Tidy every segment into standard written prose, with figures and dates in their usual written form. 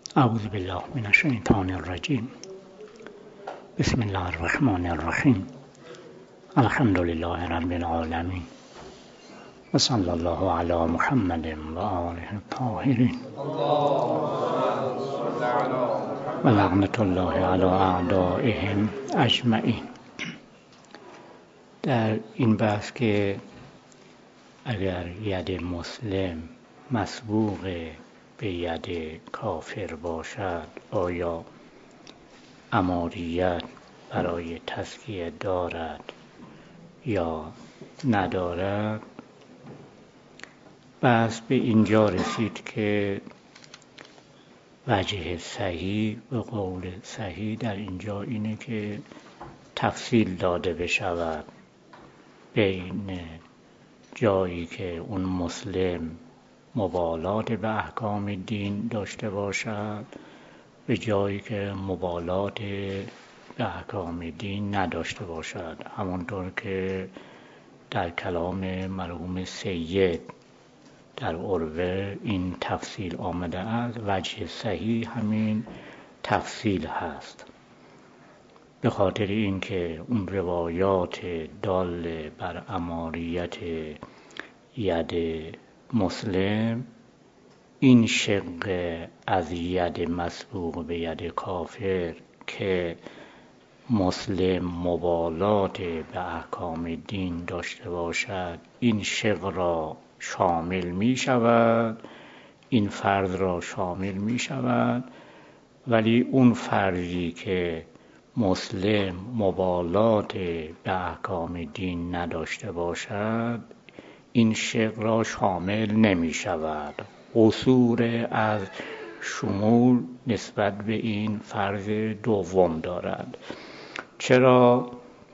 اعوذ بالله من الشیطان الرجیم. بسم الله الرحمن الرحیم. الحمد لله رب العالمین و صلی الله علی محمد و آله الطاهرین و لعنت الله علی اعدائهم اجمعین. در این بحث که اگر ید مسلم مسبوق به ید کافر باشد آیا اماریت برای تزکیه دارد یا ندارد، بحث به اینجا رسید که وجه صحیح و قول صحیح در اینجا اینه که تفصیل داده بشود بین جایی که اون مسلم مبالات به احکام دین داشته باشد به جایی که مبالات به احکام دین نداشته باشد. همانطور که در کلام مرحوم سید در عروه این تفصیل آمده است، وجه صحیح همین تفصیل هست، به خاطر اینکه اون روایات دال بر اماریت ید مسلم این شق از ید مسبوق به ید کافر که مسلم مبالات به احکام دین داشته باشد این شق را شامل می شود، این فرض را شامل می شود، ولی اون فرضی که مسلم مبالات به احکام دین نداشته باشد این شق را شامل نمی شود. قصور از شمول نسبت به این فرض دوم دارد. چرا؟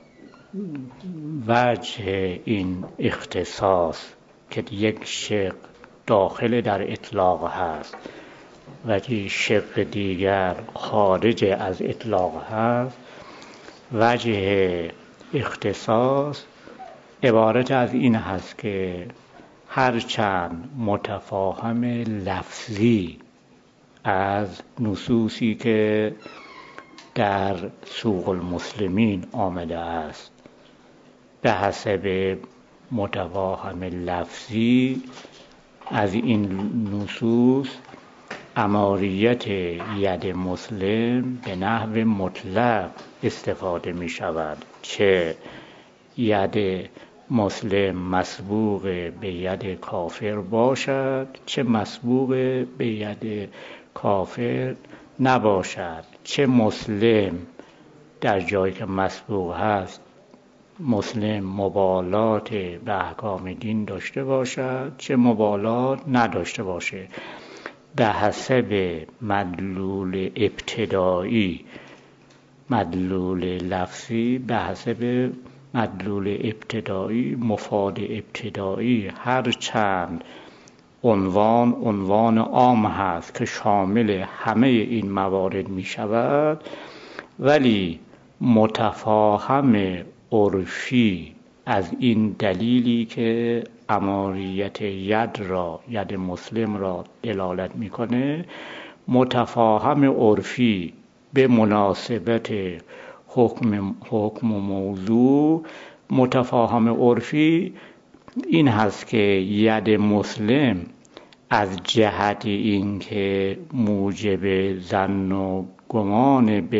وجه این اختصاص که یک شق داخل در اطلاق هست ولی شق دیگر خارج از اطلاق هست، وجه اختصاص عبارت از این هست که هرچند متفاهم لفظی از نصوصی که در سوق المسلمین آمده است به حسب متفاهم لفظی از این نصوص اماریت ید مسلم به نحو مطلق استفاده می شود، چه ید مسلم مسبوق به ید کافر باشد چه مسبوق به ید کافر نباشد، چه مسلم در جایی که مسبوق هست مسلم مبالات به احکام دین داشته باشد چه مبالات نداشته باشه، به حسب مدلول ابتدایی مدلول لفظی به حسب مدلول ابتدایی مفاد ابتدایی هر چند عنوان عام هست که شامل همه این موارد می شود، ولی متفاهم عرفی از این دلیلی که اماریت ید مسلم را دلالت میکنه، متفاهم عرفی به مناسبت حکم موضوع متفاهم عرفی این هست که ید مسلم از جهت اینکه موجب ظن و گمان به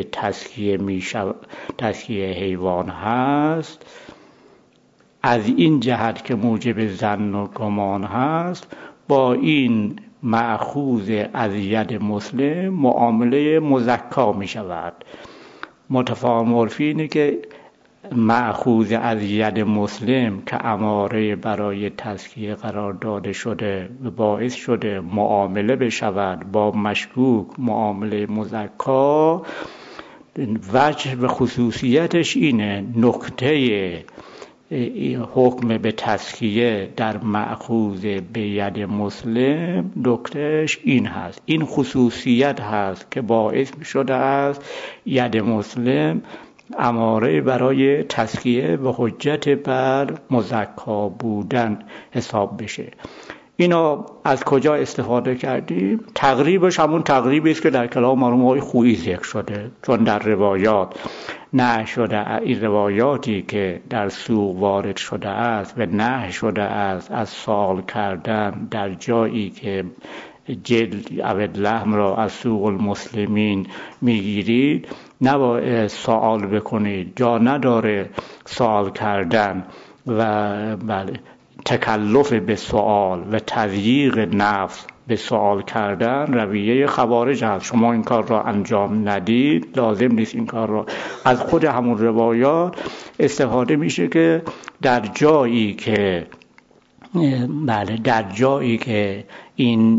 تزکیه حیوان هست، از این جهت که موجب ظن و گمان هست با این مأخوذ از ید مسلم معامله مزکا می شود. متفاهم عرفی اینه که مأخوذ از ید مسلم که اماره برای تزکیه قرار داده شده و باعث شده معامله بشود با مشکوک معامله مزکا، وجه و خصوصیتش اینه، نکته حکم به تزکیه در مأخوذ به ید مسلم نکتهش این هست، این خصوصیت هست که باعث شده است ید مسلم اماره برای تزکیه و حجت بر مزکا بودن حساب بشه. اینا از کجا استفاده کردیم؟ تقریبش همون تقریبی است که در کلام مرحوم آقای خویی ذکر شده، چون در روایات نه شده، این روایاتی که در سوق وارد شده است و نه شده است از سوال کردن در جایی که جلد اود لحم را از سوق المسلمین میگیرید نباید سوال بکنید، جا نداره سوال کردن و بله تکلف به سوال و تضییق نفس به سوال کردن رویه خوارج هست. شما این کار را انجام ندید، لازم نیست این کار را. از خود همون روایات استفاده میشه که در جایی که بله در جایی که این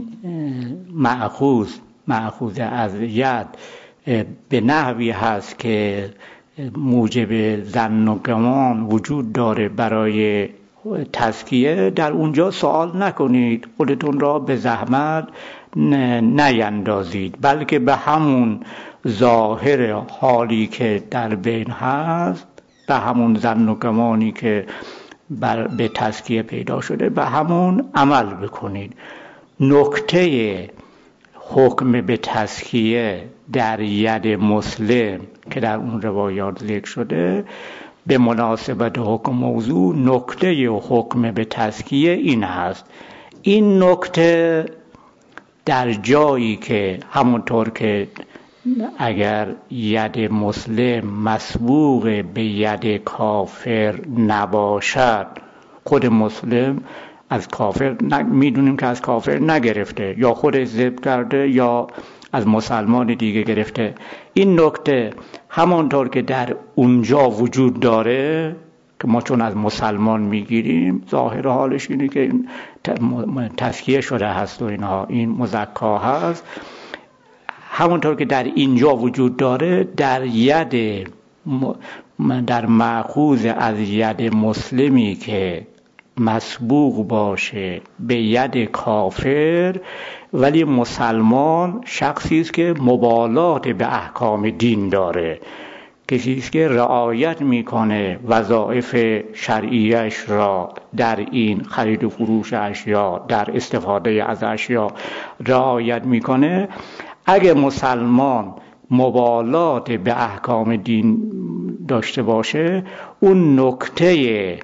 مأخوذ از ید به نحوی هست که موجب ظن و گمان وجود داره برای تزکیه، در اونجا سوال نکنید، خودتون را به زحمت نیندازید، بلکه به همون ظاهر حالی که در بین هست، به همون ظن و گمانی که به تزکیه پیدا شده به همون عمل بکنید. نکته حکم به تزکیه در ید مسلم که در اون روایات ذکر شده به مناسبت حکم موضوع، نکته حکم به تزکیه این هست: این نکته در جایی که همونطور که اگر ید مسلم مسبوق به ید کافر نباشد، خود مسلم از کافر میدونیم که از کافر نگرفته، یا خودش ذبح کرده یا از مسلمان دیگه گرفته، این نکته همانطور که در اونجا وجود داره که ما چون از مسلمان میگیریم، ظاهر حالش اینه که تزکیه شده هست و اینها، این مزکا هست، همونطور که در اینجا وجود داره در مأخوذ از ید مسلمی که مسبوق باشه به ید کافر ولی مسلمان شخصی است که مبالات به احکام دین داره، کسی است که رعایت میکنه وظایف شرعیش را در این خرید و فروش اشیا، در استفاده از اشیا رعایت میکنه. اگه مسلمان مبالات به احکام دین داشته باشه، اون نکته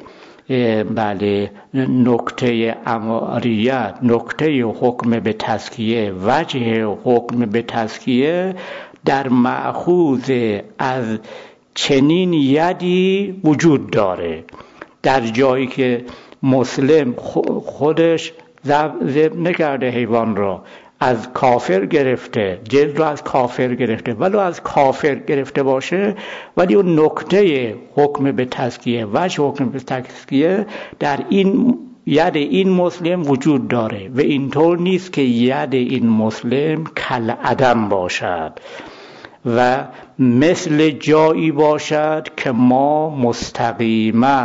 اماریت، نکته حکم به تزکیه، وجه حکم به تزکیه در مأخوذ از چنین یدی وجود داره. در جایی که مسلم خودش ذبح نکرده حیوان را، از کافر گرفته، جلد رو از کافر گرفته، ولو از کافر گرفته باشه، ولی اون نکته حکم به تزکیه، وجه حکم به تزکیه در این ید این مسلم وجود داره و اینطور نیست که ید این مسلم کل عدم باشد و مثل جایی باشد که ما مستقیما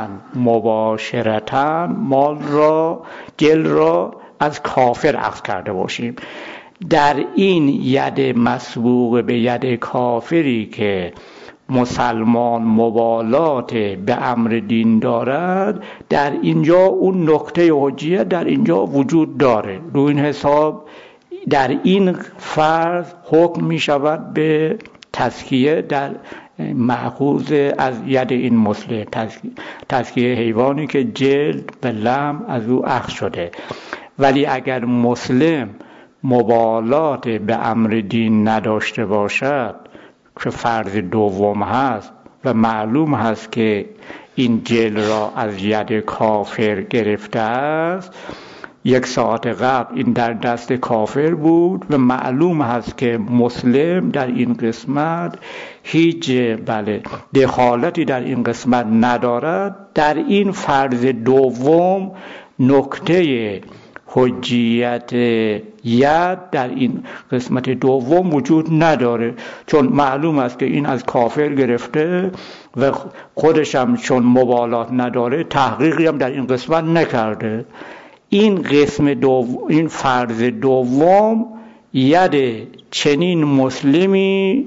مباشرتا مال را، جلد را از کافر اخذ کرده باشیم. در این ید مسبوق به ید کافری که مسلمان مبالات به امر دین دارد، در اینجا اون نکته حجیت در اینجا وجود داره. رو این حساب در این فرض حکم می شود به تزکیه در مأخوذ از ید این مسلم، تزکیه حیوانی که جلد و لحم از او اخذ شده. ولی اگر مسلم مبالات به امر دین نداشته باشد که فرض دوم هست و معلوم هست که این جلد را از ید کافر گرفته است، 1 ساعت قبل این در دست کافر بود و معلوم هست که مسلم در این قسمت هیچ دخالتی در این قسمت ندارد، در این فرض دوم نکته حجیت ید در این قسمت دوم وجود نداره، چون معلوم است که این از کافر گرفته و خودشم چون مبالات نداره تحقیقی هم در این قسمت نکرده. این قسم دوم، این فرض دوم، ید چنین مسلمی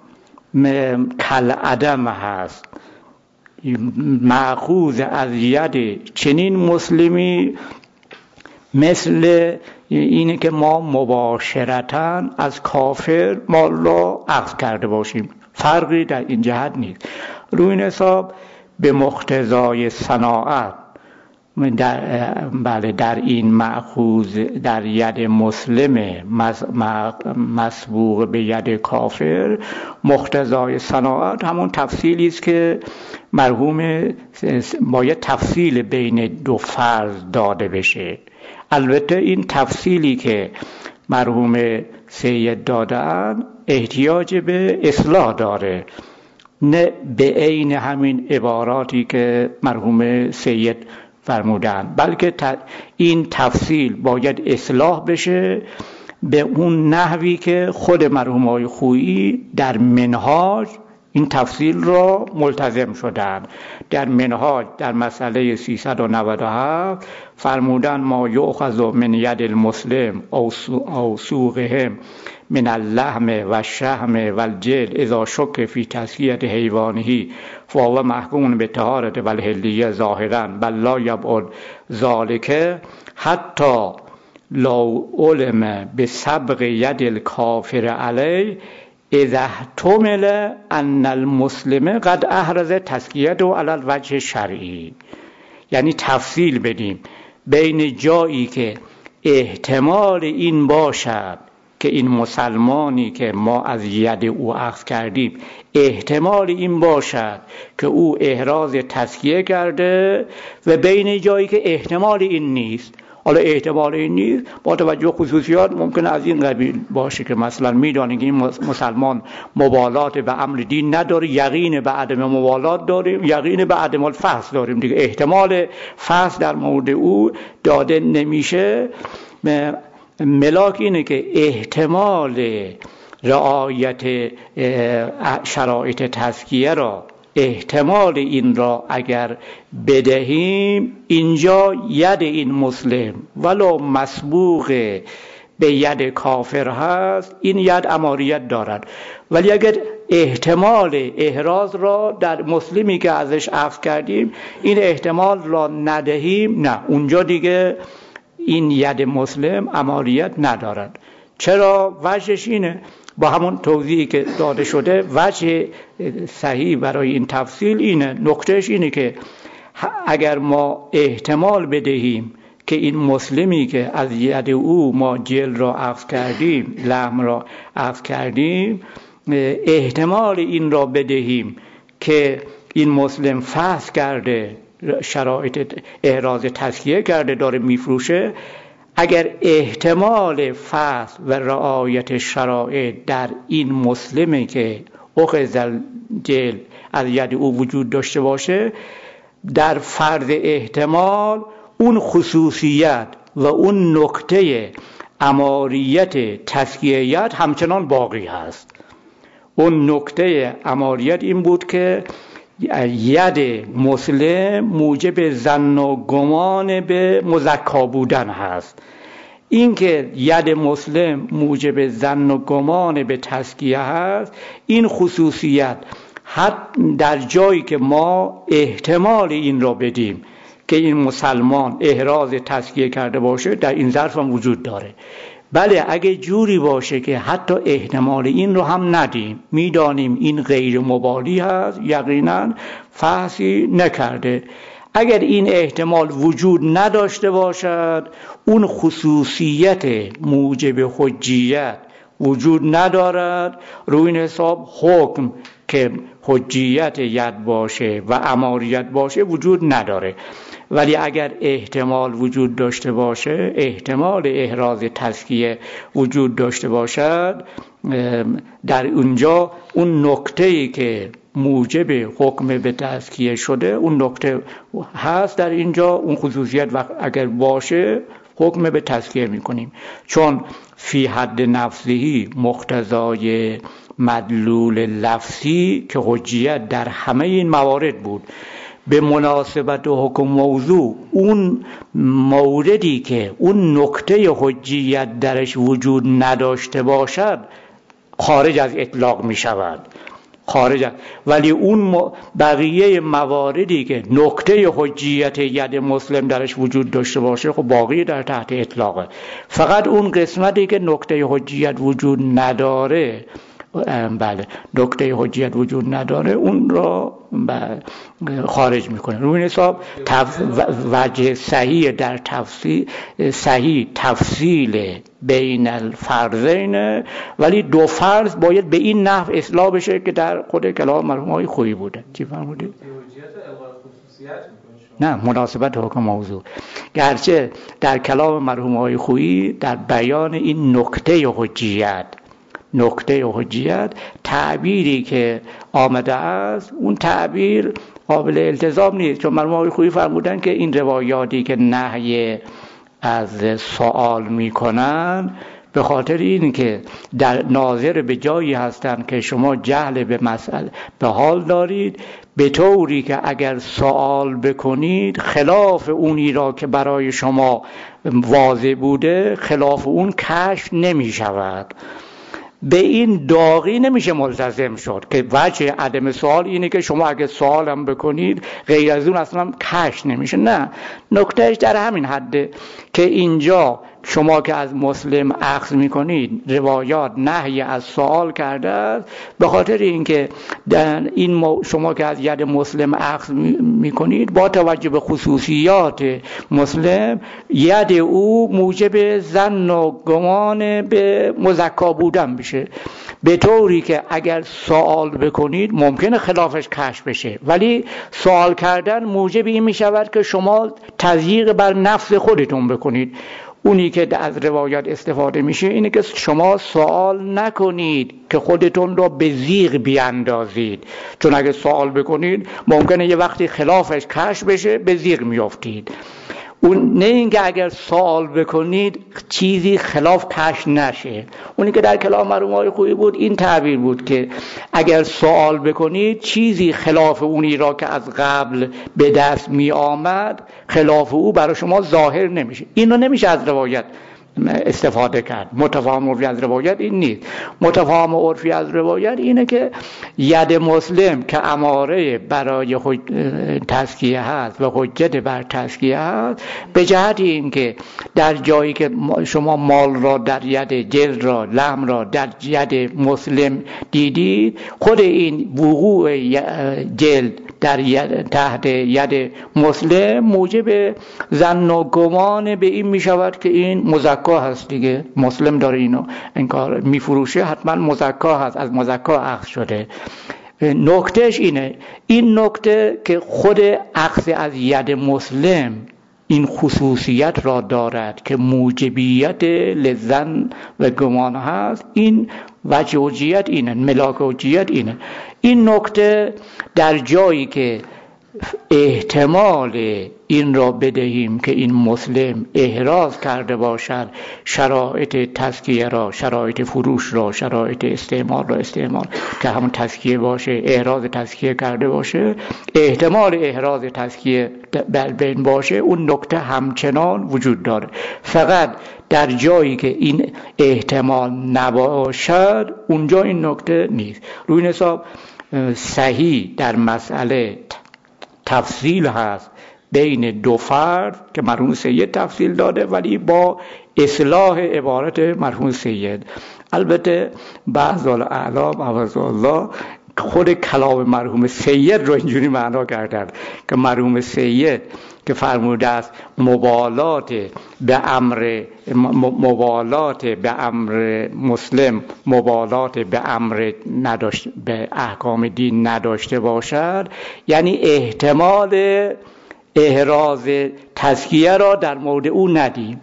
کل عدم هست، مأخوذ از ید چنین مسلمی مثل اینه که ما مباشرتاً از کافر مال را اخذ کرده باشیم، فرقی در این جهت نیست. روی این حساب به مقتضای صناعت در این مأخوذ در ید مسلم مسبوق به ید کافر، مقتضای صناعت همون تفصیلی است که مرحوم باید تفصیل بین دو فرض داده بشه. البته این تفصیلی که مرحوم سید دادن احتیاج به اصلاح داره، نه به عین همین عباراتی که مرحوم سید فرمودن، بلکه این تفصیل باید اصلاح بشه به اون نحوی که خود مرحوم آقای خویی در منهاج این تفصیل را ملتزم شدند. در منهاج در مسئله 397 فرمودن ما یؤخذ من ید المسلم او سوقهم من اللحم و الشحم و الجلد اذا شک فی تزکیة حیوانه فهو محکوم به طهارة و الحلیة ظاهرا بل لا یبعد ذلک حتی لو علم بسبق ید الکافر علیه اذا احتمل ان المسلم قد احرز تزکیته علی الوجه شرعی. یعنی تفصیل بدیم بین جایی که احتمال این باشد که این مسلمانی که ما از ید او اخذ کردیم احتمال این باشد که او احراز تزکیه کرده، و بین جایی که احتمال این نیست. حالا احتمال این نیست با توجه خصوصیات ممکنه از این قبیل باشه که مثلا میدانیم که این مسلمان مبالات به امر دین نداره، یقین به عدم مبالات داریم، یقین به عدم الفحص داریم دیگه، احتمال فحص در مورد او داده نمیشه. ملاک اینه که احتمال رعایت شرایط تزکیه را، احتمال این را اگر بدهیم، اینجا ید این مسلم ولو مسبوق به ید کافر هست، این ید اماریت دارد. ولی اگر احتمال احراز را در مسلمی که ازش اخذ کردیم این احتمال را ندهیم، نه، اونجا دیگه این ید مسلم اماریت ندارد. چرا؟ وجهش اینه، با همون توضیحی که داده شده، وجه صحیح برای این تفصیل اینه، نکتهش اینه که اگر ما احتمال بدهیم که این مسلمی که از ید او ما جلد را اخذ کردیم، لحم را اخذ کردیم، احتمال این را بدهیم که این مسلم فحص کرده، شرایط احراز تزکیه کرده، داره میفروشه، اگر احتمال فحص و رعایت شرایط در این مسلمی که اخذ جلد از ید او وجود داشته باشه، در فرض احتمال اون خصوصیت و اون نکته اماریت تزکیه‌یت همچنان باقی هست. اون نکته اماریت این بود که ید مسلم موجب ظن و گمان به مزکا بودن هست. این که ید مسلم موجب ظن و گمان به تزکیه هست، این خصوصیت حتی در جایی که ما احتمال این را بدیم که این مسلمان احراز تزکیه کرده باشه، در این ظرف هم وجود داره. بله، اگه جوری باشه که حتی احتمال این رو هم ندیم، میدانیم این غیر مبالی هست، یقینا فحصی نکرده، اگر این احتمال وجود نداشته باشد، اون خصوصیت موجب حجیت وجود ندارد، روی این حساب حکم که حجیت ید باشه و اماریت باشه وجود نداره. ولی اگر احتمال وجود داشته باشه، احتمال احراز تزکیه وجود داشته باشد، در اونجا اون نکته‌ای که موجب حکم به تزکیه شده، اون نکته هست در اینجا، اون خصوصیت وقت اگر باشه حکم به تزکیه میکنیم، چون فی حد نفسهی مقتضای مدلول لفظی که حجیت در همه این موارد بود، به مناسبت حکم موضوع اون موردی که اون نکته حجیت درش وجود نداشته باشد خارج از اطلاق می شود. خارج است. ولی اون بقیه مواردی که نکته حجیت ید مسلم درش وجود داشته باشه خب باقی در تحت اطلاقه. فقط اون قسمتی که نکته حجیت وجود نداره، بله نکته حجیت وجود نداره، اون را خارج میکنه. روی این حساب وجه صحیح در تفصیل بین الفرضین، ولی دو فرض باید به این نحو اصلاح بشه که در خود کلام مرحوم آقای خویی بوده. چی فرمودید؟ نه، مناسبت حکم موضوع. گرچه در کلام مرحوم آقای خویی در بیان این نکته حجیت تعبیری که آمده است، اون تعبیر قابل التزام نیست، چون مرحوم آقای خویی فرمودن که این روایاتی که نهی از سوال میکنن به خاطر این که در ناظر به جایی هستند که شما جهل به مسئله به حال دارید، به طوری که اگر سوال بکنید خلاف اونی را که برای شما واضح بوده، خلاف اون کشف نمی شود. به این داغی نمیشه ملتزم شد که وجه عدم سوال اینه که شما اگه سوالم بکنید غیر از اون اصلا کشف نمیشه. نه، نکتهش در همین حده که اینجا شما که از مسلم اخذ میکنید روایات نهی از سوال کرده است، به خاطر اینکه این شما که از ید مسلم اخذ میکنید با توجه به خصوصیات مسلم، ید او موجب ظن و گمان به مزکا بودن بشه، به طوری که اگر سوال بکنید ممکنه خلافش کشف بشه، ولی سوال کردن موجب این میشود که شما تضییق بر نفس خودتون بکنید. اونی که از روایات استفاده میشه اینه که شما سوال نکنید که خودتون رو به زیغ بیاندازید، چون اگه سوال بکنید ممکنه یه وقتی خلافش کشف بشه به زیغ میافتید. اون نه اینکه اگر سوال بکنید چیزی خلاف کشف نشه. اونی که در کلام مرحوم آقای خویی بود این تعبیر بود که اگر سوال بکنید چیزی خلاف اونی را که از قبل به دست می آمد، خلاف او برای شما ظاهر نمیشه. اینو نمیشه از روایت استفاده کرد. متفاهم عرفی از روایت این نیست. متفاهم عرفی از روایت اینه که ید مسلم که اماره برای تزکیه هست و حجت بر تزکیه هست، به جهت این که در جایی که شما مال را در ید، جلد را، لحم را در ید مسلم دیدید، خود این وقوع جلد در تحت ید مسلم موجب ظن و گمان به این می شود که این مزکا هست دیگه. مسلم داره اینو انکار میفروشه، حتما مزکا هست، از مزکا اخذ شده. نکتهش اینه، این نکته که خود اخذ از ید مسلم این خصوصیت را دارد که موجبیت لظن و گمان هست، این وجه حجیت اینه، ملاک حجیت اینه. این نکته در جایی که احتمال این را بدهیم که این مسلم احراز کرده باشد شرایط تزکیه را، شرایط فروش را، شرایط استعمال را، استعمال که همون تزکیه باشه، احراز تزکیه کرده باشه، احتمال احراز تزکیه در بین باشه، اون نکته همچنان وجود داره. فقط در جایی که این احتمال نباشد اونجا این نکته نیست. روی این حساب صحیح در مسئله تفصیل هست بین دو فرد که مرحوم سید تفصیل داده، ولی با اصلاح عبارت مرحوم سید. البته بعض الاعلام عوض الله خود کلام مرحوم سید رو اینجوری معنا کردن که مرحوم سید که فرموده است مبالات به امر مسلم مبالات به امر به احکام دین نداشته باشد، یعنی احتمال احراز تزکیه را در مورد او ندیم.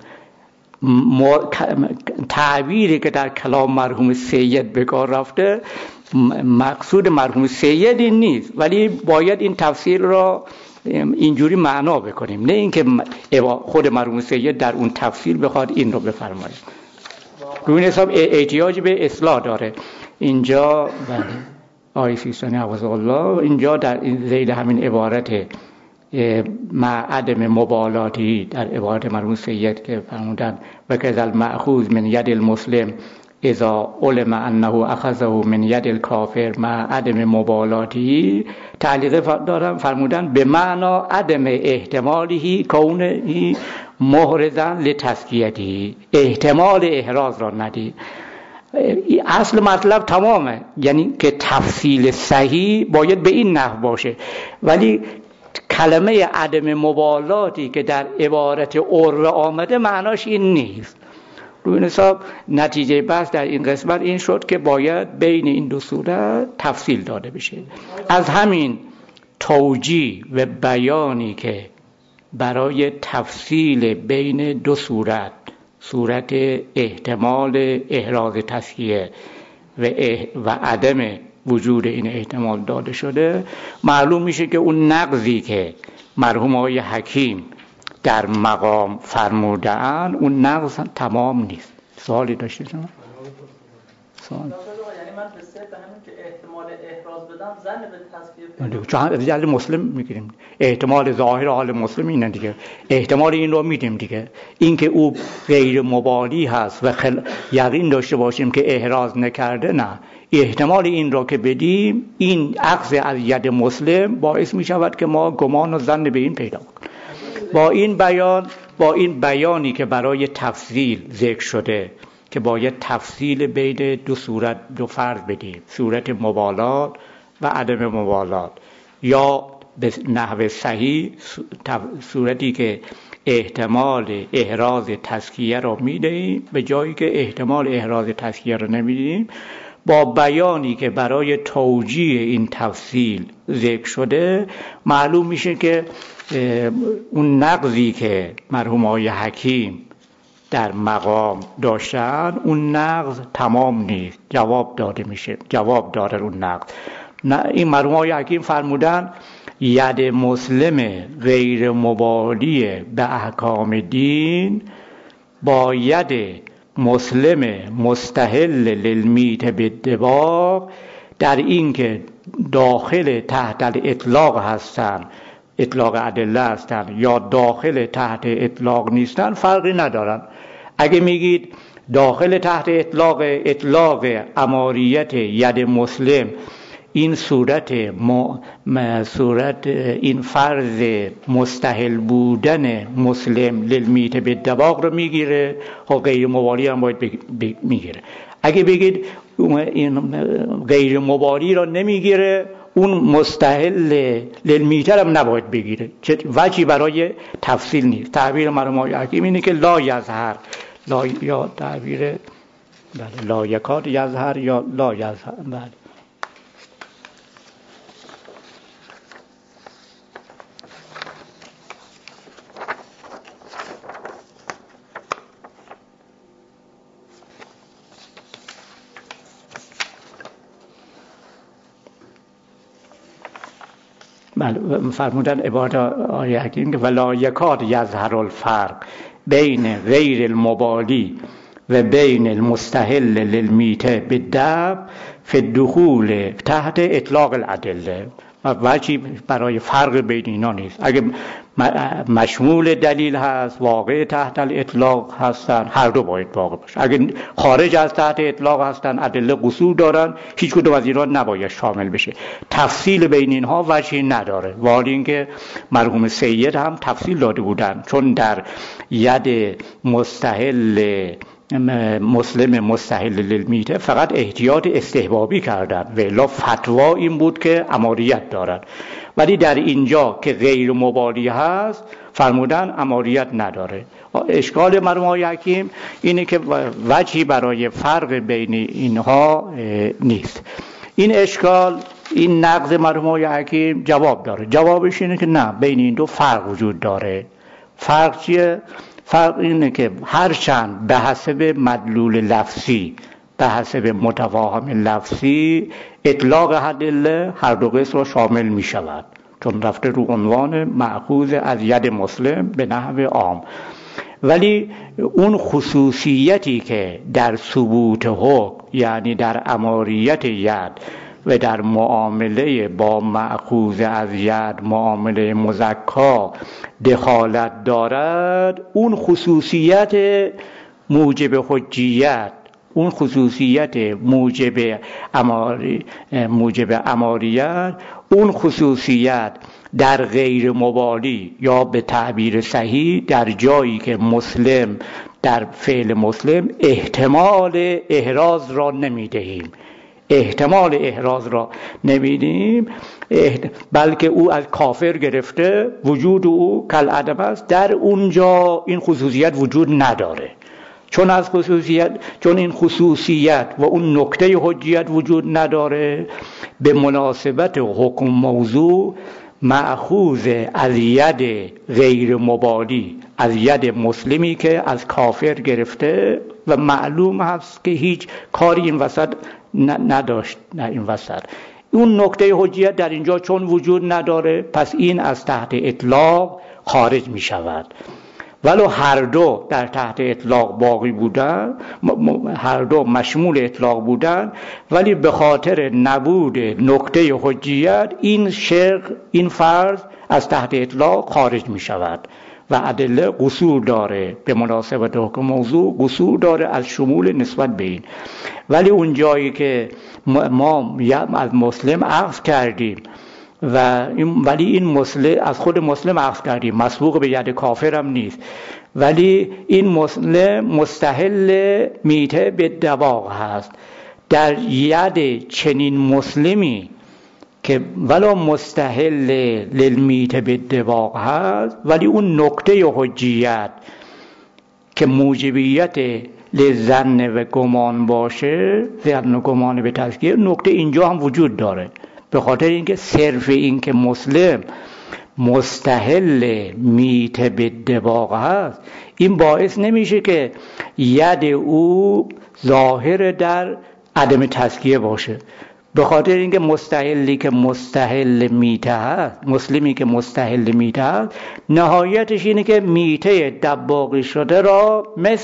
تعبیری که در کلام مرحوم سید به کار رفته مقصود مرحوم سید این نیست، ولی باید این تفسیر را اینجوری معنا بکنیم، نه اینکه خود مرحوم سید در اون تفسیر بخواد این رو بفرماید. روی این حساب احتیاج به اصلاح داره. اینجا آیه سیستانی حفظ الله اینجا در ذیل همین عبارت مع عدم مبالاتی در عبارت مرحوم سید که فرمودن و کذل مأخوذ من ید المسلم اذا علم انه اخذه من ید الکافر مع عدم مبالاتی، تعلیق دارم فرمودن به معنا عدم احتمالی کونه محرزا لتزکیته، احتمال احراز را ندید. اصل مطلب تمامه، یعنی که تفصیل صحیح باید به این نحو باشه، ولی کلمه عدم مبالاتی که در عبارت عروه آمده معناش این نیست. روی این حساب نتیجه بحث در این قسمت این شد که باید بین این دو صورت تفصیل داده بشه. از همین توجیه و بیانی که برای تفصیل بین دو صورت احتمال احراز تزکیه و عدم وجود این احتمال داده شده، معلوم میشه که اون نقضی که مرحوم آقای حکیم در مقام فرمودن اون نقض تمام نیست. سوالی داشتید شما؟ سوال؟ یعنی من به صرف همین که احتمال احراز بدم زن به تزکیه چون از جهت مسلم میگیریم احتمال ظاهر حال مسلم اینه دیگه، احتمال این رو میدیم دیگه. این که او غیر مبالی هست و یقین داشته باشیم که احراز نکرده، نه، احتمال این رو که بدیم، این اخذ از ید مسلم باعث میشود که ما گمان و ظن به این پیدا کنیم. با این بیانی که برای تفصیل ذکر شده که باید تفصیل بین دو فرض بدیم، صورت مبالات و عدم مبالات، یا به نحو صحیح صورتی که احتمال احراز تزکیه رو میدهیم به جایی که احتمال احراز تزکیه رو نمیدیم. با بیانی که برای توجیه این تفصیل ذکر شده معلوم میشه که اون نقضی که مرحوم آقای حکیم در مقام داشتن، اون نقض تمام نیست، جواب داره اون نقض. این مرحوم آقای حکیم فرمودن ید مسلم غیر مبالی به احکام دین با ید مسلم مستحل للمیت بالدباغ در این که داخل تحت الاطلاق هستن، اطلاق ادله هستن، یا داخل تحت اطلاق نیستن فرقی ندارن. اگه میگید داخل تحت اطلاق اماریت ید مسلم، این صورت این فرض مستحل بودن مسلم للمیت بالدباغ رو میگیره، خب غیر مبالی هم باید میگیره. اگه بگید این غیر مبالی رو نمیگیره، اون مستحل للمیت هم نباید بگیره. وجهی برای تفصیل نیست. تعبیر مرحوم آقای حکیم اینه که لا یظهر، یا تعبیر لا یکاد یظهر یا لا یظهر. بله. فرمودن عبارت آیه حکیم که ولا یکاد یظهر الفرق بین غیر المبالی و بین المستحل للمیته بالدب فی الدخول تحت اطلاق الادله. وجهی برای فرق بین اینا نیست. اگه مشمول دلیل هست، واقع تحت الاطلاق هستن، هر دو باید واقع باشه. اگه خارج از تحت اطلاق هستن، ادله قصور دارن، هیچ کدوم از اینا نباید شامل بشه. تفصیل بین اینها وجهی نداره. ولی اینکه مرحوم سید هم تفصیل داده بودن، چون در ید مستحل مسلم مستحل للمیته فقط احتیاط استحبابی کردن و الا فتوا این بود که اماریت دارد. ولی در اینجا که غیر مبالی هست فرمودن اماریت نداره. اشکال مرحوم آقای حکیم اینه که وجهی برای فرق بین اینها نیست. این اشکال، این نقض مرحوم آقای حکیم جواب داره. جوابش اینه که نه، بین این دو فرق وجود داره. فرق چیه؟ فرق اینه که هرچند به حسب مدلول لفظی، به حسب متفاهم لفظی، اطلاق ادله هر دو قسم را شامل می شود، چون رفته رو عنوان مأخوذ از ید مسلم به نحو عام. ولی اون خصوصیتی که در ثبوت حکم، یعنی در اماریت ید و در معامله با مأخوذ از ید، معامله مزکا دخالت دارد، اون خصوصیت موجب حجیت، اون خصوصیت موجب اماریت، اون خصوصیت در غیر مبالی یا به تعبیر صحیح در جایی که مسلم در فعل مسلم احتمال احراز را نمیدیم، بلکه او از کافر گرفته وجود او کالعدم است، در اونجا این خصوصیت وجود نداره. چون این خصوصیت و اون نکته حجیت وجود نداره، به مناسبت حکم موضوع مأخوذ از ید غیر مبالی، از ید مسلمی که از کافر گرفته و معلوم هست که هیچ کاری این وسط نداشت. این وسط اون نکته حجیت در اینجا چون وجود نداره، پس این از تحت اطلاق خارج می شود. ولو هر دو در تحت اطلاق باقی بودن، هر دو مشمول اطلاق بودن، ولی به خاطر نبود نکته حجیت این فرض از تحت اطلاق خارج می شود و ادله قصور داره، به مناسبت حکم موضوع قصور داره از شمول نسبت به این. ولی اون جایی که ما از مسلم اخذ کردیم ولی این مسلم از خود مسلم اخذ کردیم، مسبوق به ید کافر هم نیست، ولی این مسلم مستحل میته به دواق هست، در ید چنین مسلمی که ولا مستحل للمیته به دواق هست، ولی اون نکته حجیت که موجبیت لظن و گمان باشه، ظن و گمان به تزکیه، نکته اینجا هم وجود داره. به خاطر اینکه صرف این که مسلم مستحل میته به دواق هست، این باعث نمیشه که ید او ظاهر در عدم تزکیه باشه. به خاطر اینکه مستحلی که مستحل میته هست، مسلمی که مستحل میته هست، نهایتش اینه که میته دباغی شده را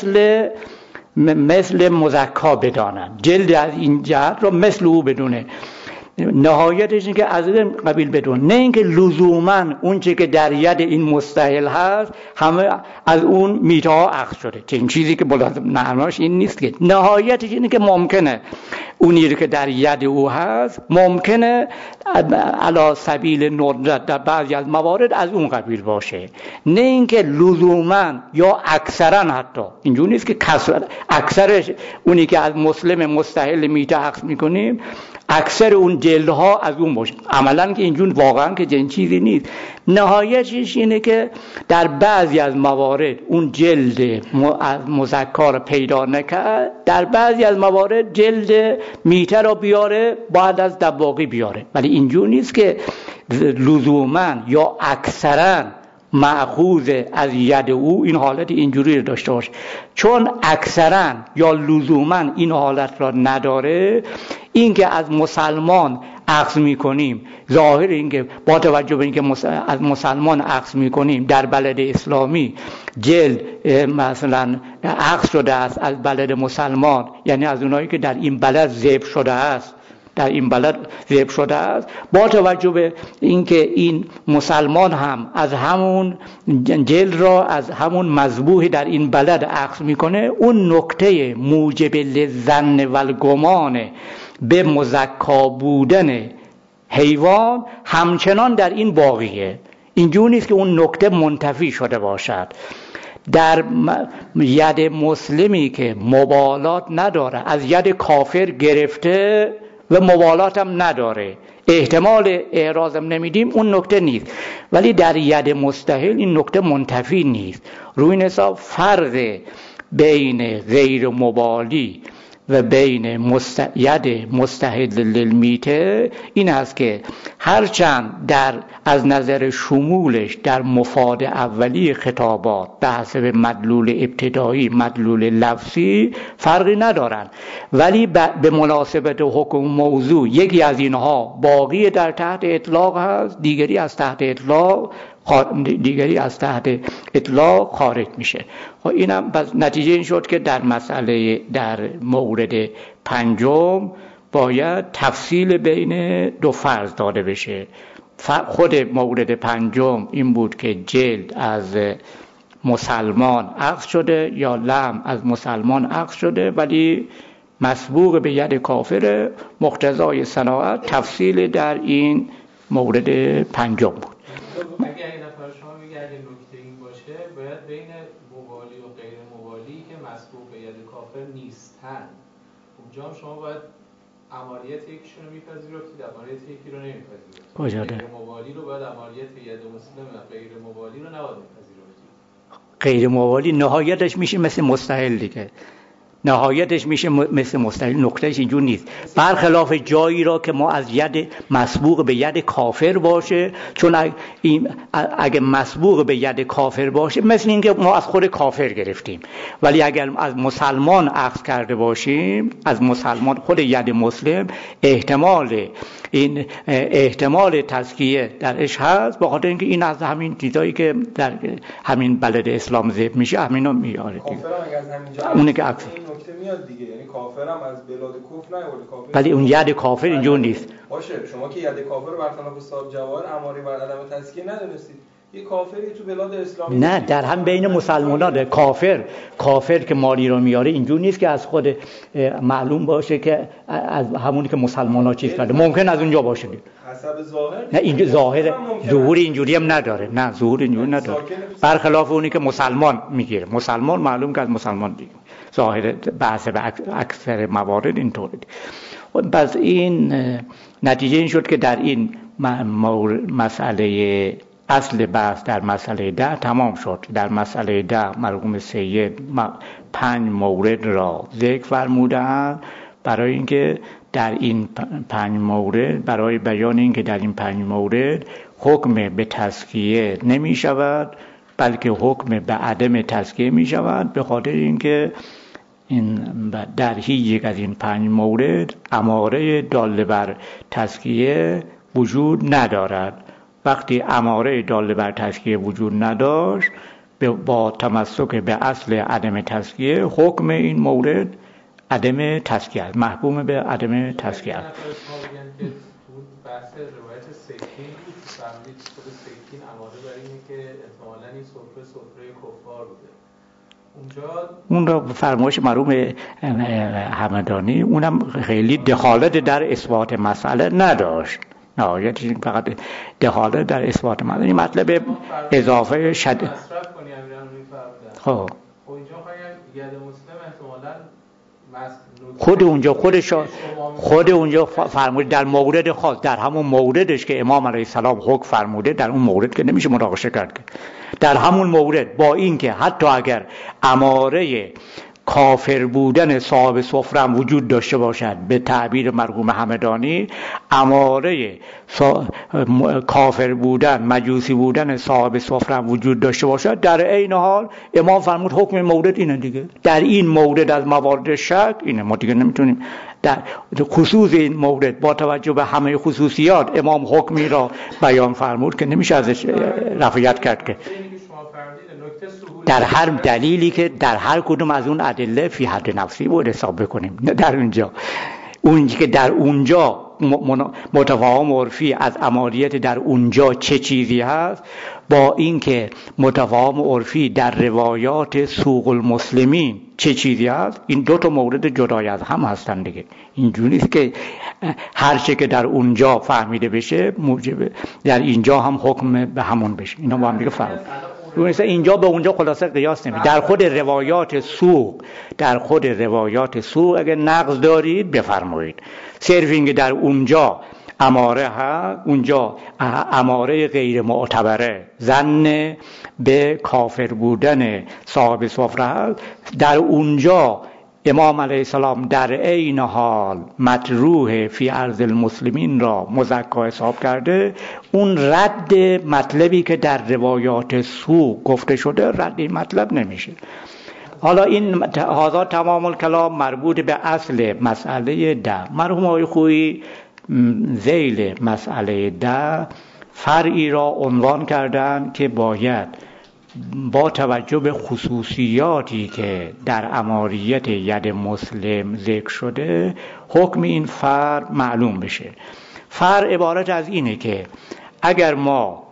مثل مزکا بدانن، جلد از این جهت را مثل او بدونه. نهایتش اینه که از این قبیل بدون، نه اینکه لزوما اون چه که در ید این مستحل هست همه از اون میته ها اخذ شده، چه این چیزی که معناش این نیست. که نهایتش اینه که ممکنه اونی که در ید او هست ممکنه علی سبیل ندرت در بعضی از موارد از اون قبیل باشه، نه اینکه لزوما یا اکثرا، حتی اینجوری نیست که اکثرش اونی که از مسلم مستحل میته اخذ میکنیم اکثر اون جلدها از اون باشه. عملا که اینجور واقعا که جن چیزی نیست. نهایتش اینه که در بعضی از موارد اون جلد مزکا رو پیدا نکرد، در بعضی از موارد جلد میته رو بیاره، بعد از دباغی بیاره. ولی اینجور نیست که لزوما یا اکثرا مأخوذ از ید او این حالت اینجوری رو داشته باشه. چون اکثرا یا لزوما این حالت را نداره، این که از مسلمان اخذ میکنیم، ظاهر این که با توجه به این که از مسلمان اخذ میکنیم در بلد اسلامی جلد مثلا اخذ شده است از بلد مسلمان، یعنی از اونایی که در این بلد ذبح شده است، با توجه به اینکه این مسلمان هم از همون جلد را از همون مذبوح در این بلد اخذ میکنه، اون نکته موجب للظن و الگمان به مزکا بودن حیوان همچنان در این باقیه. اینجور نیست که اون نکته منتفی شده باشد. در ید مسلمی که مبالات نداره، از ید کافر گرفته و مبالات هم نداره، احتمال احرازم نمیدیم، اون نکته نیست. ولی در ید مستحل این نکته منتفی نیست. روی این حساب فرق بین غیر مبالی و بین ید مستحل للمیته این است که هرچند از نظر شمولش در مفاد اولی خطابات به حسب مدلول ابتدایی، مدلول لفظی فرقی ندارن، ولی به مناسبت حکم موضوع یکی از اینها باقی در تحت اطلاق هست، دیگری از تحت اطلاق خارج میشه. اینم نتیجه این شد که در مورد پنجم باید تفصیل بین دو فرض داده بشه. خود مورد پنجم این بود که جلد از مسلمان اخذ شده یا لم از مسلمان اخذ شده، ولی مسبوق به ید کافر مقتضای صناعت تفصیل در این مورد پنجم بود. اگه این نفر شما میگه اگه نکته این باشه باید بین موالی و غیر موالی که مسبوق به ید کافر نیستن اونجا هم شما باید عمالیت یکیشون رو میپذیرفتید عمالیت یکی رو نمیپذیرفتید. کجا ده؟ غیر موالی رو باید عمالیت ید مسلم غیر موالی رو نباید میپذیرفتید. غیر موالی نهایتش میشه مثل مستحیل دیگه، نهایتش میشه مثل مستحیل. نکتهش اینجور نیست، برخلاف جایی را که ما از ید مسبوق به ید کافر باشه، چون اگه مسبوق به ید کافر باشه مثل اینکه ما از خود کافر گرفتیم، ولی اگر از مسلمان اخذ کرده باشیم، از مسلمان خود ید مسلم، احتمال تزکیه درش هست، به خاطر اینکه این از همین چیزایی که در همین بلد اسلام ذکر میشه همینا میاره دیگه. اونه که نکته میاد دیگه، یعنی کافرم از بلاد کفر نیورده کافر، ولی اون ید کافر اینجور نیست. باشه شما که ید کافر برخلاف صاحب جواهر اماری بر عدم تزکیه ندونستید، یه کافری تو بلاد اسلامی نه در هم بین مسلمانان کافر که مالی رو میاره اینجور نیست که از خود معلوم باشه که از همونی که مسلمان‌ها چیز کرده، ممکن از اونجا باشه حسب ظاهر. نه اینجا ظهور اینجوری هم نداره، نه ظهور اینجوری نداره، برخلاف اونی که مسلمان میگیره. مسلمان معلوم که از مسلمان دیگه ظاهر بحث به اکثر موارد اینطوره. پس این نتیجه این شد که در این مسئله اصل بحث در مسئله 10 تمام شد. در مسئله 10 مرحوم سید 5 مورد را ذکر فرمودند برای اینکه در این 5 مورد، برای بیان اینکه در این 5 مورد حکم به تزکیه نمی شود بلکه حکم به عدم تزکیه می شود، به خاطر اینکه این در هیچ یک از این 5 مورد اماره داله بر تزکیه وجود ندارد. وقتی اماره داله بر تزکیه وجود نداشت، با تمسک به اصل عدم تزکیه، حکم این مورد عدم تزکیه است، محکوم به عدم تزکیه است. بحث روایت سکین فهمید خود سکین اماره بر اینه که احتمالاً این سفره کفار بوده. اون را فرمایش مرحوم همدانی، اونم خیلی دخالت در اثبات مسئله نداشت، نهایتش فقط دخالت در اثبات مسئله. این مطلب اضافه شد. خب اینجا ید مسلم احتمالاً خود اونجا فرمود در مورد خاص، در همون موردش که امام علیه السلام حکم فرموده، در اون مورد که نمیشه مناقشه کرد، در همون مورد با اینکه حتی اگر اماره کافر بودن صاحب سفره هم وجود داشته باشد، به تعبیر مرحوم همدانی اماره کافر بودن، مجوسی بودن صاحب سفره هم وجود داشته باشد، در عین حال امام فرمود حکم مورد اینه دیگه. در این مورد از موارد شک اینه، ما دیگه نمیتونیم در خصوص این مورد با توجه به همه خصوصیات امام حکمی را بیان فرمود که نمیشه ازش رفعیت کرد که در هر دلیلی که در هر کدوم از اون ادله فی حد نفسی بود حساب بکنیم. در اونجا اونجا که در اونجا متفاهم عرفی از اماریت در اونجا چه چیزی هست، با اینکه متفاهم عرفی در روایات سوق المسلمین چه چیزی هست، این دو تا مورد جدای از هم هستن دیگه. اینجوری نیست که هر چه که در اونجا فهمیده بشه موجب در اینجا هم حکم به همون بشه. اینا با هم دیگه فرق. اینجا به اونجا خلاصه قیاس نمی. در خود روایات سوق اگه نقض دارید بفرمایید. صرف اینکه در اونجا اماره ها، اونجا اماره غیر معتبره، ظن به کافر بودن صاحب سفره هست، در اونجا امام علیه السلام در عین حال مطروح فی ارض المسلمین را مزکا حساب کرده، اون رد مطلبی که در روایات سوق گفته شده رد این مطلب نمیشه. حالا این هذا تمام الکلام مربوط به اصل مسئله 10. مرحوم آقای خویی ذیل مسئله 10 فرعی را عنوان کردند که باید با توجه به خصوصیاتی که در اماریت ید مسلم ذکر شده حکم این فرع معلوم بشه. فرع عبارت از اینه که اگر ما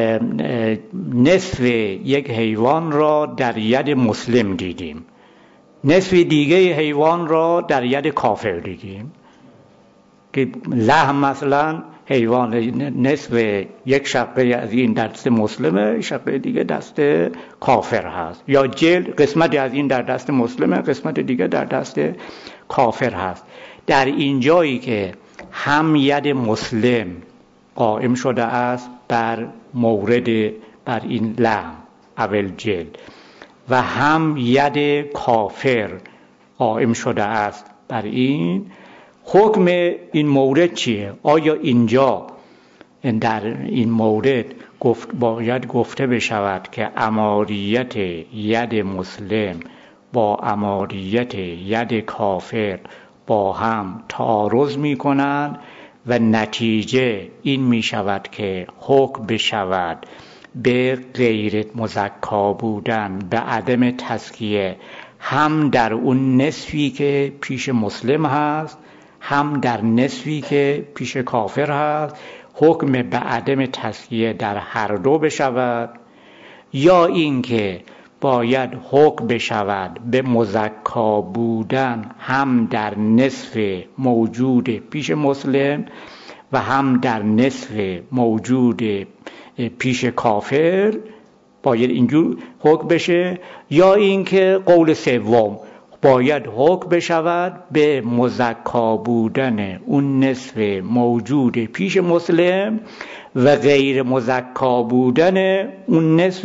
نصف یک حیوان را در ید مسلم دیدیم، نصف دیگه حیوان را در ید کافر دیدیم که لحم مثلا حیوان نصف یک شقه از این دست مسلمه، شقه دیگه دست کافر هست، یا جلد قسمتی از این در دست مسلمه، قسمت دیگه در دست کافر هست. در این جایی که هم ید مسلم قائم شده است بر این لحم اول جلد و هم ید کافر قائم شده است بر این، حکم این مورد چیه؟ آیا اینجا در این مورد باید گفته بشود که اماریت ید مسلم با اماریت ید کافر با هم تعارض می کنند و نتیجه این می شود که حکم بشود به غیر مزکا بودن، به عدم تزکیه، هم در اون نصفی که پیش مسلم هست هم در نصفی که پیش کافر هست، حکم به عدم تزکیه در هر دو بشود، یا اینکه باید حکم بشود به مزکا بودن هم در نصف موجود پیش مسلم و هم در نصف موجود پیش کافر، باید اینجور حکم بشه، یا اینکه قول سوم باید حکم بشود به مزکا بودن اون نصف موجود پیش مسلم و غیر مزکا بودن اون نصف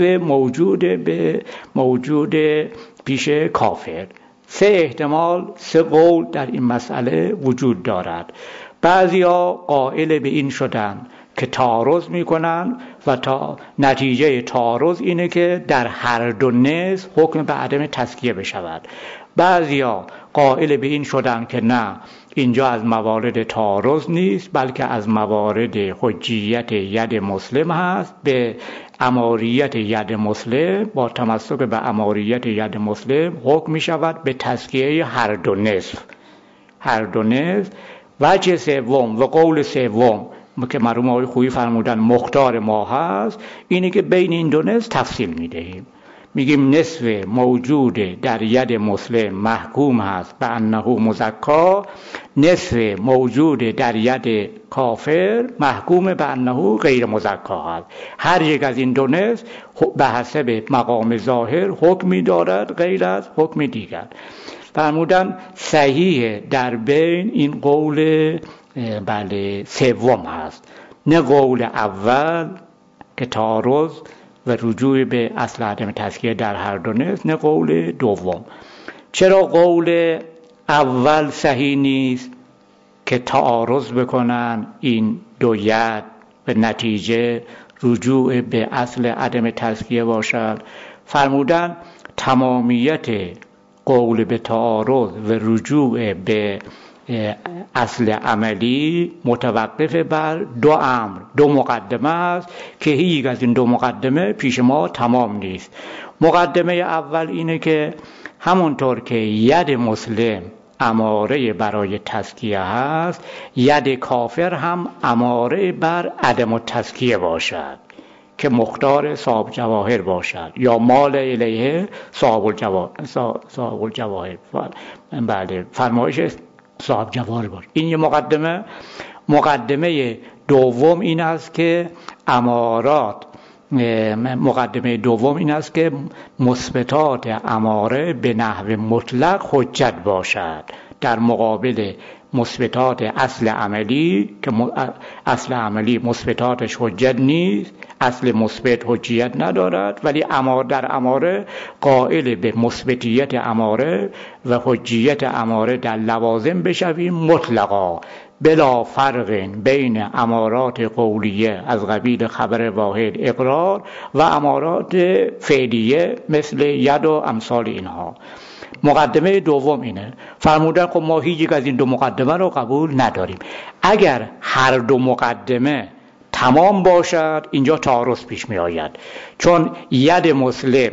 موجود پیش کافر. سه احتمال، سه قول در این مسئله وجود دارد. بعضیا قائل به این شدن که تعارض میکنن و نتیجه تعارض اینه که در هر دو نصف حکم به عدم تزکیه بشود. بعضیا قائل به این شدن که نه، اینجا از موارد تعارض نیست بلکه از موارد حجیت ید مسلم هست، به اماریت ید مسلم، با تمسک به اماریت ید مسلم حکم می شود به تزکیه هر دو نصف. وجه سوم و قول سوم که مرحوم آقای خویی فرمودن مختار ما هست، اینه که بین این دو نصف تفصیل میدهیم، میگیم نصف موجود در ید مسلم محکوم هست به انه مزکا، نصف موجود در ید کافر محکوم به انه غیر مزکا هست. هر یک از این دو نصف به حسب مقام ظاهر حکمی دارد غیر از حکم دیگر. فرمودن صحیح در بین این قول سوم هست، نه قول اول که تعارض و رجوع به اصل عدم تزکیه در هر دو نصف، نه قول دوم. چرا قول اول صحیح نیست که تعارض بکنن این دو ید به نتیجه رجوع به اصل عدم تزکیه باشد؟ فرمودن تمامیت قول به تعارض و رجوع به اصل عملی متوقف بر دو امر، دو مقدمه است که هیچ از این دو مقدمه پیش ما تمام نیست. مقدمه اول اینه که همونطور که ید مسلم اماره برای تزکیه هست، ید کافر هم اماره بر عدم تزکیه باشد که مختار صاحب جواهر باشد یا مال الیه صاحب الجواهر. بله، فرمایش صاحب جواهر باشه. این یه مقدمه. مقدمه دوم این است که مثبتات اماره به نحو مطلق حجت باشد در مقابل مثبتات اصل عملی که اصل عملی مثبتاتش حجت نیست، اصل مثبت حجیت ندارد، ولی در اماره قائل به مثبتیت اماره و حجیت اماره در لوازم بشویم مطلقا بلا فرق بین امارات قولیه از قبیل خبر واحد اقرار و امارات فعلیه مثل ید و امثال اینها. مقدمه دوم اینه. فرمودن خب ما هیچ یک از این دو مقدمه رو قبول نداریم. اگر هر دو مقدمه تمام باشد اینجا تعارض پیش می آید، چون ید مسلم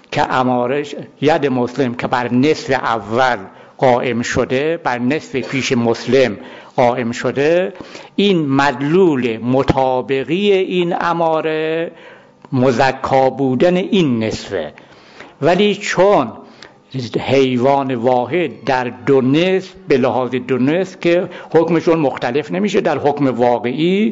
که بر نصف اول قائم شده، بر نصف پیش مسلم قائم شده، این مدلول مطابقی این اماره مزکا بودن این نصفه، ولی چون حیوان واحد در دو نصف به لحاظ دو نصف که حکمشون مختلف نمیشه، در حکم واقعی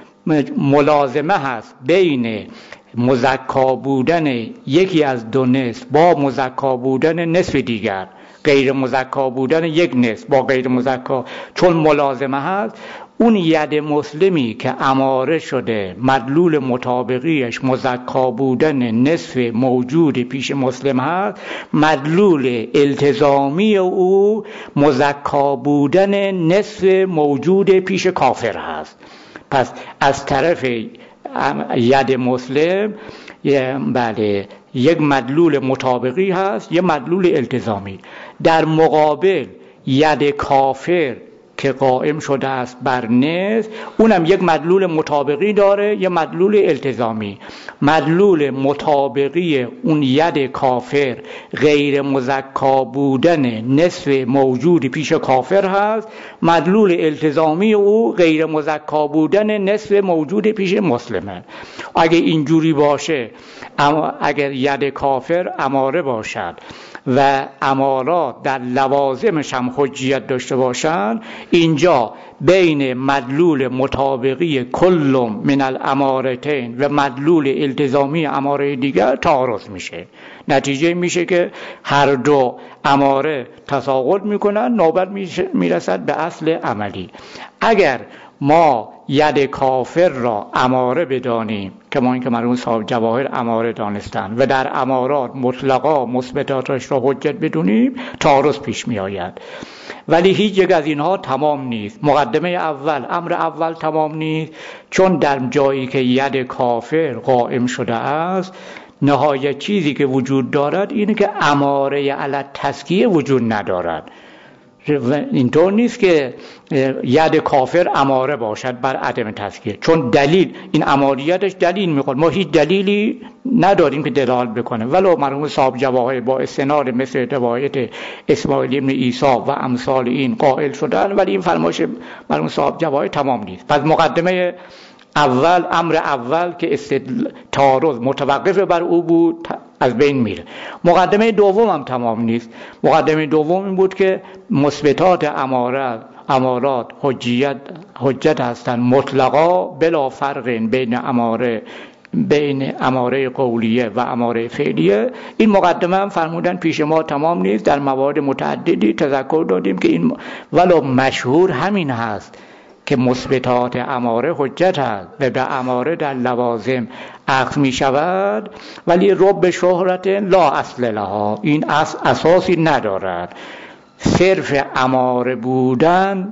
ملازمه هست بین مزکا بودن یکی از دو نصف با مزکا بودن نصف دیگر، غیر مزکا بودن یک نصف با غیر مزکا، چون ملازمه هست. اون ید مسلمی که اماره شده مدلول مطابقیش مزکا بودن نصف موجود پیش مسلم هست، مدلول التزامی او مزکا بودن نصف موجود پیش کافر هست. پس از طرف ید مسلم بله یک مدلول مطابقی هست، یک مدلول التزامی. در مقابل ید کافر که قائم شده است بر نصف، اونم یک مدلول مطابقی داره، یک مدلول التزامی. مدلول مطابقی اون ید کافر غیر مزکا بودن نصف موجود پیش کافر هست، مدلول التزامی او غیر مزکا بودن نصف موجود پیش مسلمه. اگه اینجوری باشه، اگر ید کافر اماره باشد و امارات در لوازمش هم حجیت داشته باشند، اینجا بین مدلول مطابقی کل من الامارتین و مدلول التزامی اماره دیگر تعارض میشه. نتیجه میشه که هر دو اماره تساقط میکنن، نوبت میرسد به اصل عملی. اگر ما ید کافر را اماره بدانیم که ما این که مرحوم صاحب جواهر اماره دانستن و در امارات مطلقا مثبتاتش را حجت بدونیم، تعارض پیش می آید. ولی هیچ یک از اینها تمام نیست. مقدمه اول، امر اول تمام نیست، چون در جایی که ید کافر قائم شده است، نهایت چیزی که وجود دارد اینه که اماره علی تزکیه وجود ندارد. اینطور نیست که ید کافر اماره باشد بر عدم تزکیه، چون دلیل این اماریتش دلیل میخواد. ما هیچ دلیلی نداریم که دلالت بکنه، ولو مرحوم صاحب جواهر با استناد مثل روایت اسماعیل ابن عیسی و امثال این قائل شدن، ولی این فرمایش مرحوم صاحب جواهر تمام نیست. پس مقدمه اول، امر اول که تعارض متوقف بر او بود، از بین میره. مقدمه دوم هم تمام نیست. مقدمه دوم این بود که مثبتات امارات حجت هستند مطلقا بلا فرق بین اماره قولیه و اماره فعلیه. این مقدمه هم فرمودن پیش ما تمام نیست. در موارد متعددی تذکر دادیم که این ولو مشهور همین هست که مثبتات اماره حجت هست و به اماره در لوازم اخذ می شود، ولی رب شهرت لا اصل لها، این اساسی ندارد. صرف اماره بودن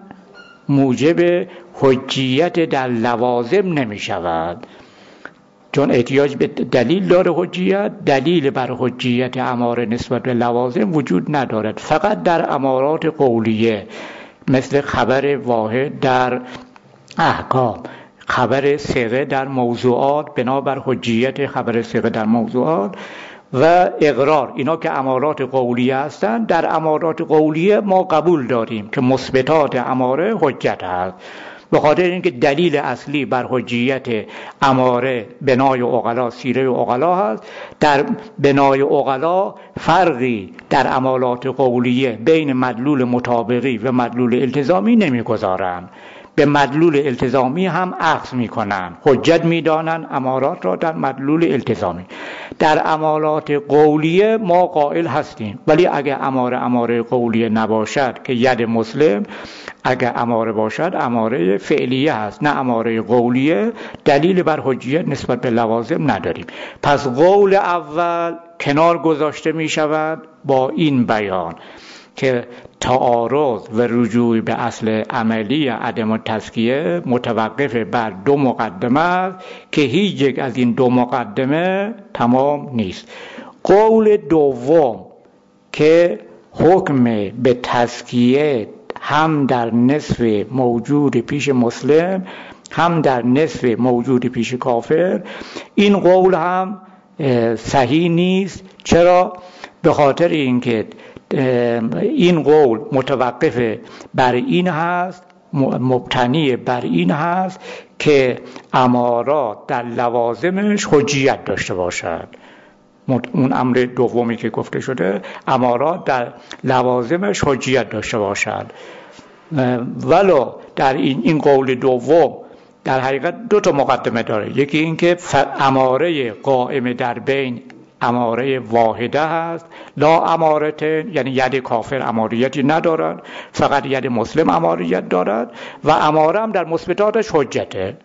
موجب حجیت در لوازم نمی شود، چون احتیاج به دلیل داره. حجیت، دلیل بر حجیت اماره نسبت به لوازم وجود ندارد. فقط در امارات قولیه مثل خبر واحد در احکام، خبر ثقه در موضوعات بنابر حجیت خبر ثقه در موضوعات و اقرار، اینا که امارات قولیه هستند، در امارات قولیه ما قبول داریم که مثبتات اماره حجت هست، به خاطر اینکه دلیل اصلی بر حجیت اماره بنای عقلا، سیره عقلا هست. در بنای عقلا فرقی در امارات قولیه بین مدلول مطابقی و مدلول التزامی نمیگذارند، به مدلول التزامی هم اخذ میکنن، حجت میدانن امارات را در مدلول التزامی. در امارات قولیه ما قائل هستیم، ولی اگه اماره قولیه نباشد که ید مسلم، اگه اماره باشد اماره فعلیه هست نه اماره قولیه، دلیل بر حجیت نسبت به لوازم نداریم. پس قول اول کنار گذاشته می شود با این بیان که تعارض و رجوع به اصل عملی عدم تزکیه متوقف بر دو مقدمه است که هیچ یک از این دو مقدمه تمام نیست. قول دوم که حکم به تزکیه هم در نصف موجود پیش مسلم هم در نصف موجود پیش کافر، این قول هم صحیح نیست. چرا؟ به خاطر اینکه این قول متوقف بر این هست، مبتنی بر این هست که امارات در لوازمش حجیت داشته باشد. اون امر دومی که گفته شده، امارات در لوازمش حجیت داشته باشد. ولو در این قول دوم در حقیقت دو تا مقدمه داره. یکی این که اماره قائم در بین اماره واحده هست، لا امارت، یعنی ید کافر اماریتی ندارد، فقط ید مسلم اماریت دارد و اماره هم در مثبتاتش حجته.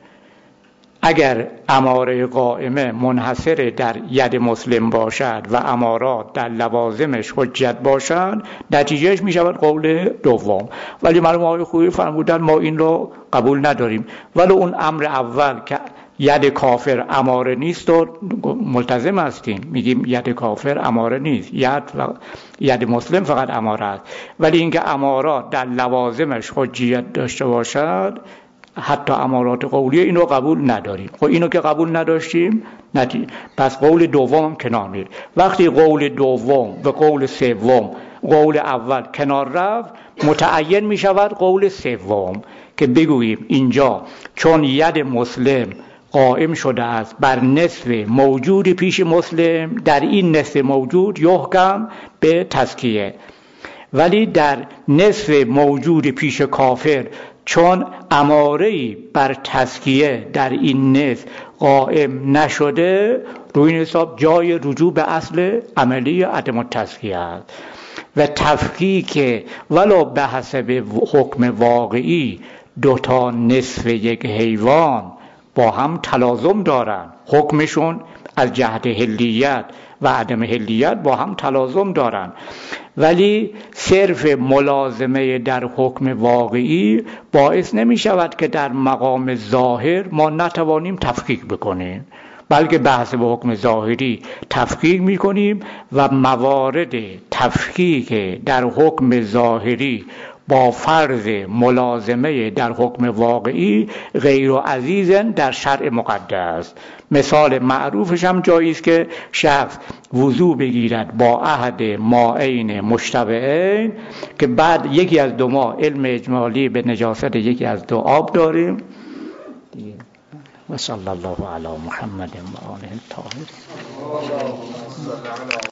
اگر اماره قائمه منحصر در ید مسلم باشد و امارات در لوازمش حجت باشند، نتیجهش می شود قول دوم. ولی مرحوم آقای خویی فرمودن ما این رو قبول نداریم، ولی اون امر اول که ید کافر اماره نیست و ملتزم هستیم، میگیم ید کافر اماره نیست، ید مسلم فقط اماره است. ولی اینکه امارات در لوازمش حجیت داشته باشد، حتی امارات قولیه، اینو قبول نداریم. خب اینو که قبول نداشتیم، پس قول دوم کنار میره. وقتی قول دوم و قول سوم قول اول کنار رفت، متعین می شود قول سوم که بگوییم اینجا چون ید مسلم قائم شده است بر نصف موجود پیش مسلم، در این نصف موجود یحکم به تزکیه. ولی در نصف موجود پیش کافر چون اماره‌ای بر تزکیه در این نصف قائم نشده، روی این حساب جای رجوع به اصل عملی عدم التزکیه است. و تفکیک ولو به حسب حکم واقعی دوتا نصف یک حیوان با هم تلازم دارن، حکمشون از جهت حلیت و عدم حلیت با هم تلازم دارن، ولی صرف ملازمه در حکم واقعی باعث نمی شود که در مقام ظاهر ما نتوانیم تفکیک بکنیم، بلکه بحث به حکم ظاهری تفکیک می کنیم و موارد تفکیک در حکم ظاهری با فرض ملازمه در حکم واقعی غیر عزیز در شرع مقدس. مثال معروفش هم جایی است که شخص وضو بگیرد با عهد ماءین مشتبهین، که بعد یکی از دو ماه علم اجمالی به نجاست یکی از دو آب داریم. و صلی الله علی محمد و آله الطاهرین.